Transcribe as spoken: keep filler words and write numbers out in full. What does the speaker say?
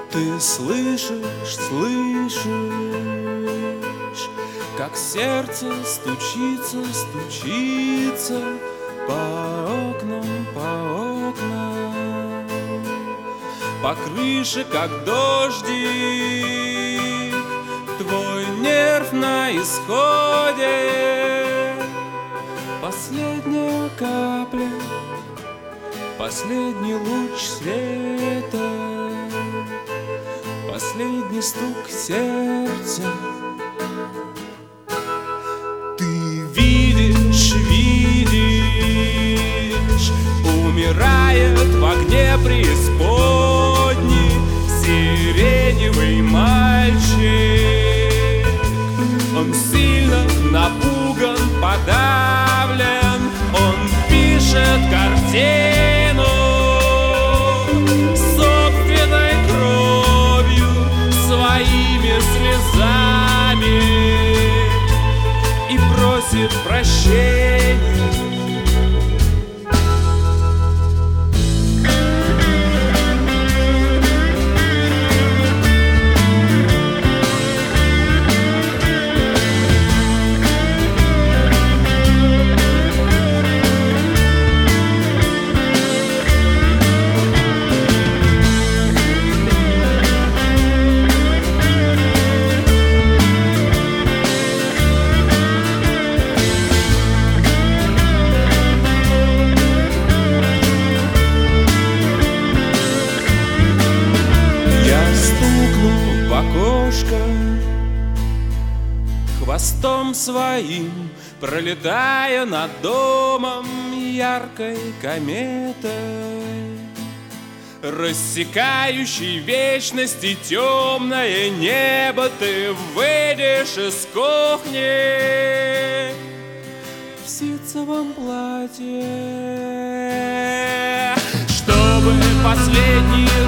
Ты слышишь, слышишь, как сердце стучится, стучится по окнам, по окнам, по крыше, как дождик. Твой нерв на исходе. Последняя капля, последний луч света, последний стук сердца. Ты видишь, видишь, умирает в огне преисподней сиреневый мальчик. Он сильно напуган, подавлен, он пишет картину собственной кровью, своими слезами и просит прощения. Хвостом своим, пролетая над домом яркой кометой, рассекающей вечности темное небо, ты выйдешь из кухни в ситцевом платье, чтобы последний